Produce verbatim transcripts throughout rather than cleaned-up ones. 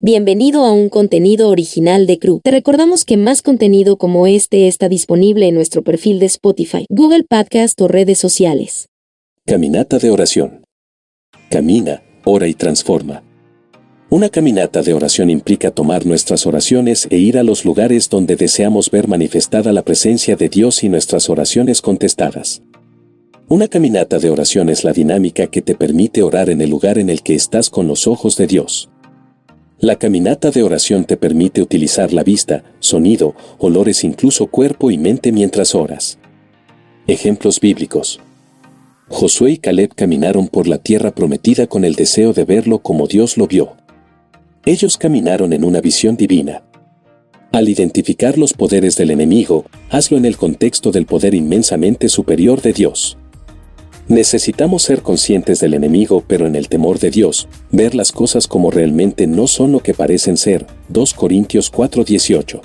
Bienvenido a un contenido original de Crew. Te recordamos que más contenido como este está disponible en nuestro perfil de Spotify, Google Podcast o redes sociales. Caminata de oración. Camina, ora y transforma. Una caminata de oración implica tomar nuestras oraciones e ir a los lugares donde deseamos ver manifestada la presencia de Dios y nuestras oraciones contestadas. Una caminata de oración es la dinámica que te permite orar en el lugar en el que estás con los ojos de Dios. La caminata de oración te permite utilizar la vista, sonido, olores, incluso cuerpo y mente mientras oras. Ejemplos bíblicos. Josué y Caleb caminaron por la tierra prometida con el deseo de verlo como Dios lo vio. Ellos caminaron en una visión divina. Al identificar los poderes del enemigo, hazlo en el contexto del poder inmensamente superior de Dios. Necesitamos ser conscientes del enemigo, pero en el temor de Dios, ver las cosas como realmente no son lo que parecen ser. dos Corintios cuatro dieciocho.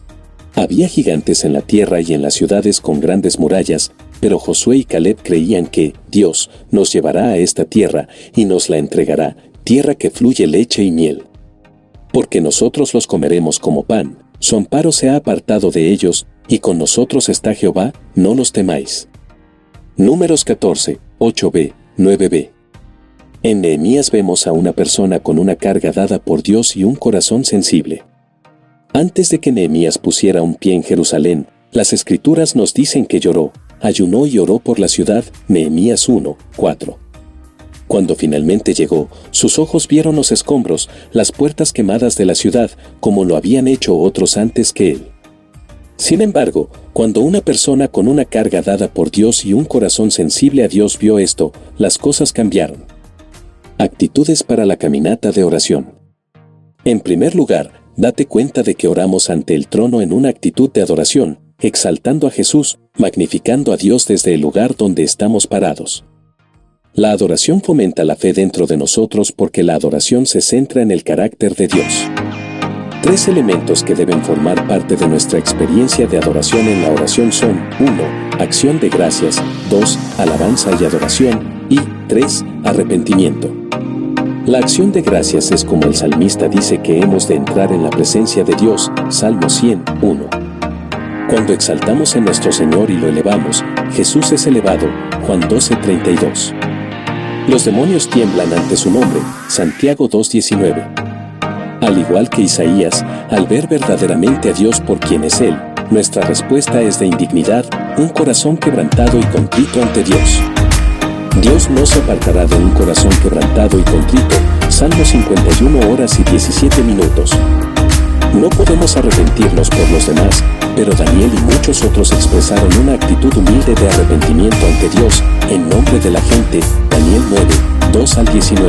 Había gigantes en la tierra y en las ciudades con grandes murallas, pero Josué y Caleb creían que Dios nos llevará a esta tierra y nos la entregará, tierra que fluye leche y miel. Porque nosotros los comeremos como pan, su amparo se ha apartado de ellos, y con nosotros está Jehová, no los temáis. Números catorce, ocho b, nueve b. En Nehemías vemos a una persona con una carga dada por Dios y un corazón sensible. Antes de que Nehemías pusiera un pie en Jerusalén, las Escrituras nos dicen que lloró, ayunó y oró por la ciudad, Nehemías uno, cuatro. Cuando finalmente llegó, sus ojos vieron los escombros, las puertas quemadas de la ciudad, como lo habían hecho otros antes que él. Sin embargo, cuando una persona con una carga dada por Dios y un corazón sensible a Dios vio esto, las cosas cambiaron. Actitudes para la caminata de oración. En primer lugar, date cuenta de que oramos ante el trono en una actitud de adoración, exaltando a Jesús, magnificando a Dios desde el lugar donde estamos parados. La adoración fomenta la fe dentro de nosotros porque la adoración se centra en el carácter de Dios. Tres elementos que deben formar parte de nuestra experiencia de adoración en la oración son uno. Acción de gracias, dos. Alabanza y adoración, y tres. Arrepentimiento. La acción de gracias es como el salmista dice que hemos de entrar en la presencia de Dios, Salmo cien, uno. Cuando exaltamos en nuestro Señor y lo elevamos, Jesús es elevado, Juan doce, treinta y dos. Los demonios tiemblan ante su nombre, Santiago dos, diecinueve. Al igual que Isaías, al ver verdaderamente a Dios por quien es Él, nuestra respuesta es de indignidad, un corazón quebrantado y contrito ante Dios. Dios no se apartará de un corazón quebrantado y contrito, Salmo cincuenta y una horas y diecisiete minutos. No podemos arrepentirnos por los demás, pero Daniel y muchos otros expresaron una actitud humilde de arrepentimiento ante Dios, en nombre de la gente, Daniel nueve, dos al diecinueve.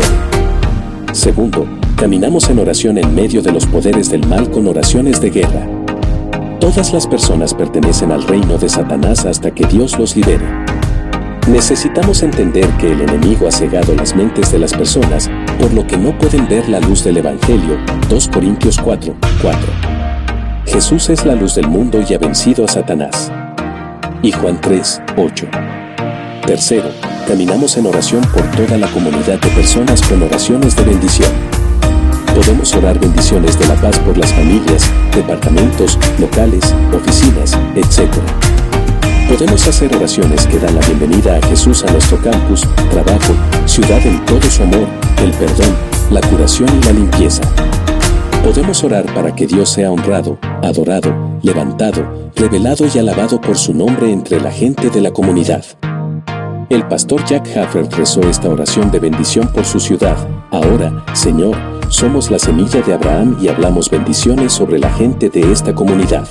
Segundo, caminamos en oración en medio de los poderes del mal con oraciones de guerra. Todas las personas pertenecen al reino de Satanás hasta que Dios los libere. Necesitamos entender que el enemigo ha cegado las mentes de las personas, por lo que no pueden ver la luz del Evangelio, dos Corintios cuatro, cuatro. Jesús es la luz del mundo y ha vencido a Satanás. Y Juan tres, ocho. Tercero, caminamos en oración por toda la comunidad de personas con oraciones de bendición. Podemos orar bendiciones de la paz por las familias, departamentos, locales, oficinas, etcétera. Podemos hacer oraciones que dan la bienvenida a Jesús a nuestro campus, trabajo, ciudad en todo su amor, el perdón, la curación y la limpieza. Podemos orar para que Dios sea honrado, adorado, levantado, revelado y alabado por su nombre entre la gente de la comunidad. El pastor Jack Hafford rezó esta oración de bendición por su ciudad. Ahora, Señor, somos la semilla de Abraham y hablamos bendiciones sobre la gente de esta comunidad.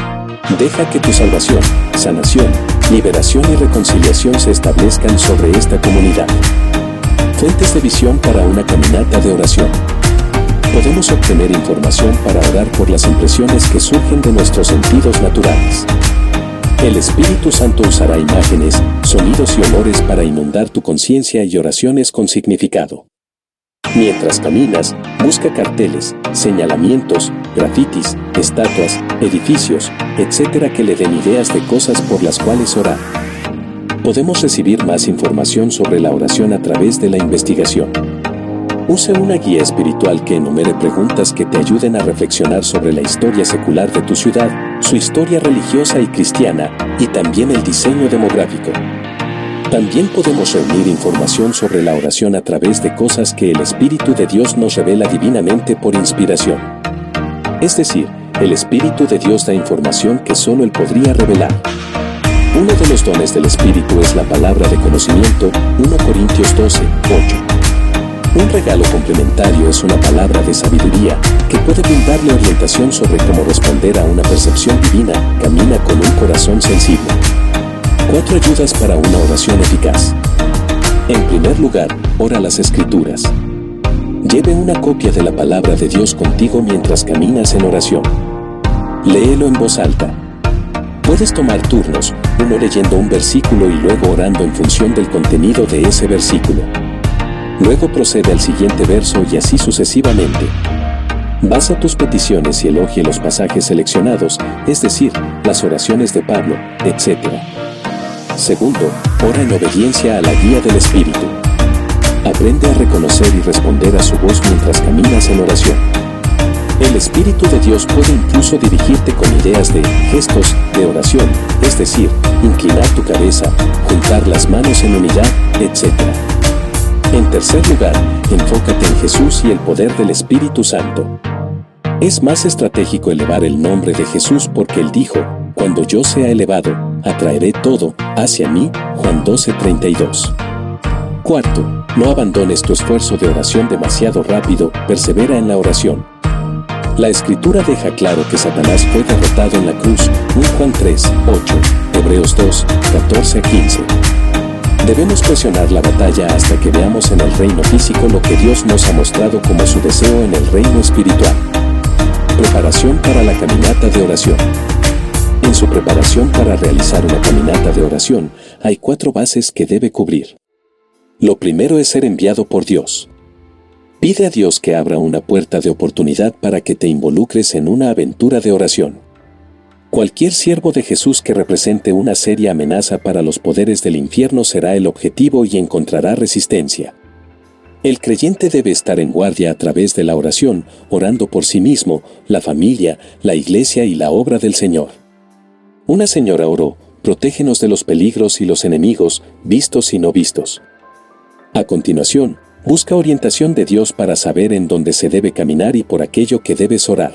Deja que tu salvación, sanación, liberación y reconciliación se establezcan sobre esta comunidad. Fuentes de visión para una caminata de oración. Podemos obtener información para orar por las impresiones que surgen de nuestros sentidos naturales. El Espíritu Santo usará imágenes, sonidos y olores para inundar tu conciencia y oraciones con significado. Mientras caminas, busca carteles, señalamientos, grafitis, estatuas, edificios, etcétera que le den ideas de cosas por las cuales orar. Podemos recibir más información sobre la oración a través de la investigación. Use una guía espiritual que enumere preguntas que te ayuden a reflexionar sobre la historia secular de tu ciudad, su historia religiosa y cristiana, y también el diseño demográfico. También podemos reunir información sobre la oración a través de cosas que el Espíritu de Dios nos revela divinamente por inspiración. Es decir, el Espíritu de Dios da información que solo Él podría revelar. Uno de los dones del Espíritu es la palabra de conocimiento, primera Corintios doce, ocho. Un regalo complementario es una palabra de sabiduría que puede brindarle orientación sobre cómo responder a una percepción divina. Camina con un corazón sensible. Cuatro ayudas para una oración eficaz. En primer lugar, ora las Escrituras. Lleve una copia de la palabra de Dios contigo mientras caminas en oración. Léelo en voz alta. Puedes tomar turnos, uno leyendo un versículo y luego orando en función del contenido de ese versículo. Luego procede al siguiente verso y así sucesivamente. Basa tus peticiones y elogie los pasajes seleccionados, es decir, las oraciones de Pablo, etcétera. Segundo, ora en obediencia a la guía del Espíritu. Aprende a reconocer y responder a su voz mientras caminas en oración. El Espíritu de Dios puede incluso dirigirte con ideas de gestos de oración, es decir, inclinar tu cabeza, juntar las manos en unidad, etcétera. En tercer lugar, enfócate en Jesús y el poder del Espíritu Santo. Es más estratégico elevar el nombre de Jesús porque Él dijo, cuando yo sea elevado, atraeré todo hacia mí, Juan doce, treinta y dos. Cuarto, no abandones tu esfuerzo de oración demasiado rápido, persevera en la oración. La Escritura deja claro que Satanás fue derrotado en la cruz, primera Juan tres, ocho, Hebreos dos, catorce a quince. Debemos presionar la batalla hasta que veamos en el reino físico lo que Dios nos ha mostrado como su deseo en el reino espiritual. Preparación para la caminata de oración. En su preparación para realizar una caminata de oración, hay cuatro bases que debe cubrir. Lo primero es ser enviado por Dios. Pide a Dios que abra una puerta de oportunidad para que te involucres en una aventura de oración. Cualquier siervo de Jesús que represente una seria amenaza para los poderes del infierno será el objetivo y encontrará resistencia. El creyente debe estar en guardia a través de la oración, orando por sí mismo, la familia, la iglesia y la obra del Señor. Una señora oró, protégenos de los peligros y los enemigos, vistos y no vistos. A continuación, busca orientación de Dios para saber en dónde se debe caminar y por aquello que debes orar.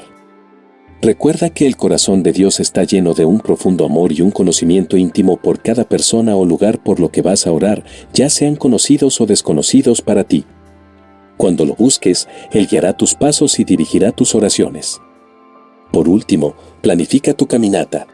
Recuerda que el corazón de Dios está lleno de un profundo amor y un conocimiento íntimo por cada persona o lugar por lo que vas a orar, ya sean conocidos o desconocidos para ti. Cuando lo busques, Él guiará tus pasos y dirigirá tus oraciones. Por último, planifica tu caminata.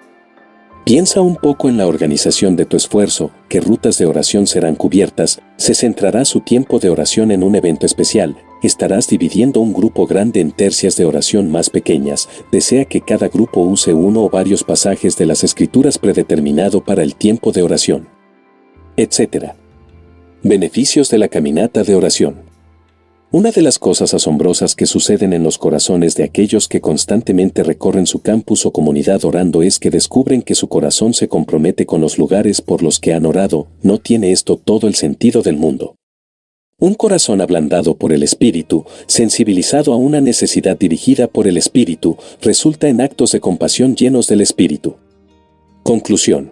Piensa un poco en la organización de tu esfuerzo, qué rutas de oración serán cubiertas, se centrará su tiempo de oración en un evento especial, estarás dividiendo un grupo grande en tercias de oración más pequeñas, desea que cada grupo use uno o varios pasajes de las Escrituras predeterminado para el tiempo de oración, etcétera. Beneficios de la caminata de oración. Una de las cosas asombrosas que suceden en los corazones de aquellos que constantemente recorren su campus o comunidad orando es que descubren que su corazón se compromete con los lugares por los que han orado. ¿No tiene esto todo el sentido del mundo? Un corazón ablandado por el Espíritu, sensibilizado a una necesidad dirigida por el Espíritu, resulta en actos de compasión llenos del Espíritu. Conclusión.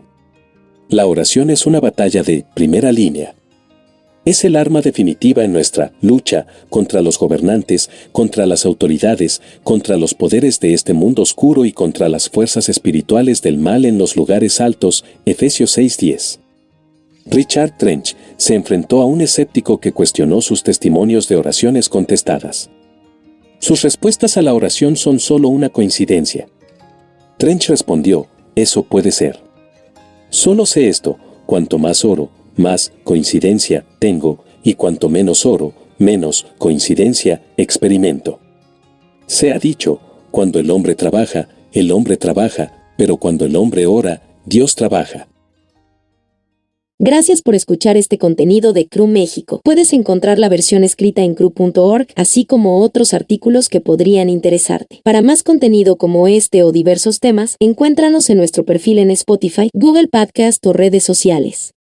La oración es una batalla de primera línea. Es el arma definitiva en nuestra lucha contra los gobernantes, contra las autoridades, contra los poderes de este mundo oscuro y contra las fuerzas espirituales del mal en los lugares altos. Efesios seis diez. Richard Trench se enfrentó a un escéptico que cuestionó sus testimonios de oraciones contestadas. Sus respuestas a la oración son solo una coincidencia. Trench respondió, eso puede ser. Solo sé esto, cuanto más oro, más coincidencia tengo, y cuanto menos oro, menos coincidencia experimento. Se ha dicho, cuando el hombre trabaja, el hombre trabaja, pero cuando el hombre ora, Dios trabaja. Gracias por escuchar este contenido de C R U México. Puedes encontrar la versión escrita en C R U punto org, así como otros artículos que podrían interesarte. Para más contenido como este o diversos temas, encuéntranos en nuestro perfil en Spotify, Google Podcast o redes sociales.